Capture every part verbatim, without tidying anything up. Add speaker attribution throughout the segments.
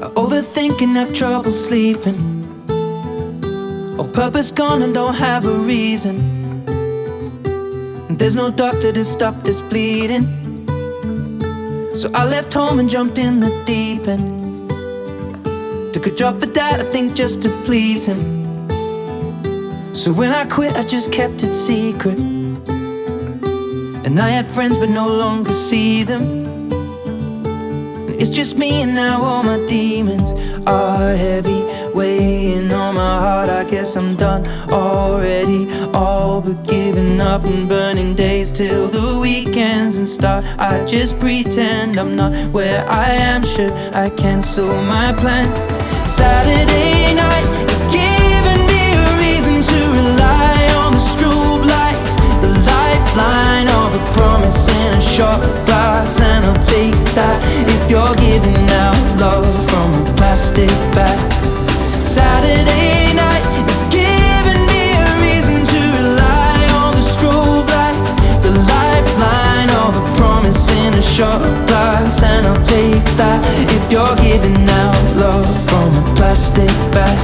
Speaker 1: I overthink and have trouble sleeping. All purpose gone and don't have a reason. And there's no doctor to stop this bleeding. So I left home and jumped in the deep end. Took a job for dad, I think just to please him. So when I quit, I just kept it secret. And I had friends but no longer see them. And it's just me and now all my demons are heavy, weighing on my heart. I guess I'm done already, all but giving up and burning days till the weekends and start. I just pretend I'm not where I am. Should I cancel my plans? Saturday night is giving me a reason to rely on the strobe lights, the lifeline of a promise in a shot glass. And I'll take that if you're giving out love from a plastic bag. Saturday night is giving me a reason to rely on the strobe light, the lifeline of a promise in a shot glass. And I'll take that if you're giving out love from a plastic bag.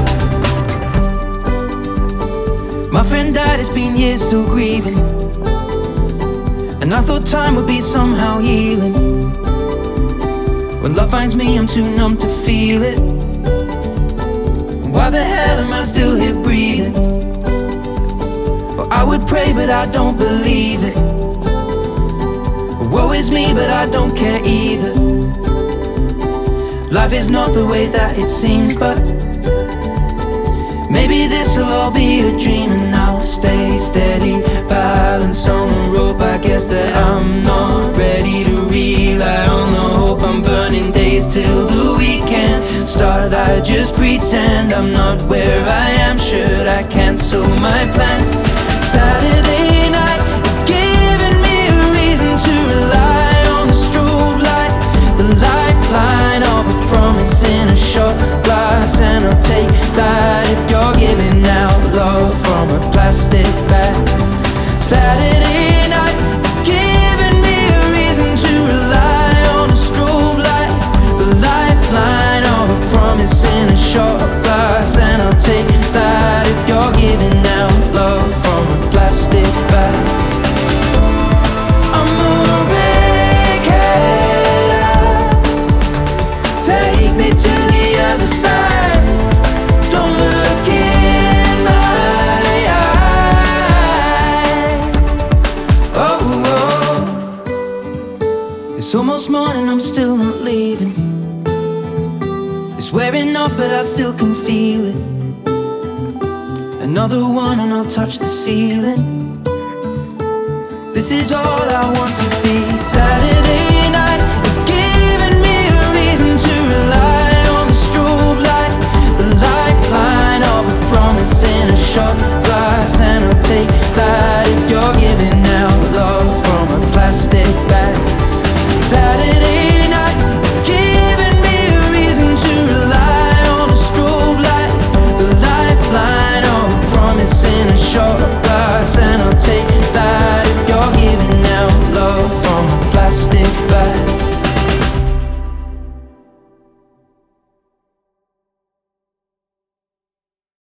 Speaker 1: My friend died, it's been years still grieving. And I thought time would be somehow healing. When love finds me, I'm too numb to feel it. Why the hell am I still here breathing? Well, I would pray, but I don't believe it. Woe is me, but I don't care either. Life is not the way that it seems, but maybe this'll all be a dream. And I'll stay steady, balance on the rope. I guess that I'm not ready to rely on the hope. I'm burning days till the weekend start. I just pretend I'm not where I am. Should I cancel my plans? Saturday night is giving me a reason to rely on the strobe light, the lifeline of a promise in a shot glass. And I'll take that if you're giving out love from a plastic bag. Saturday night is giving me a reason to rely on a strobe light, the lifeline of a promise in a shot glass. And I'll take that if you're giving out love from a plastic bag. I'm a wreckhead. Take me to the other side. Don't look in my eyes. Oh, oh. It's almost morning, I'm still not leaving. It's wearing off, but I still can feel it. Another one and I'll touch the ceiling. This is all I want to be.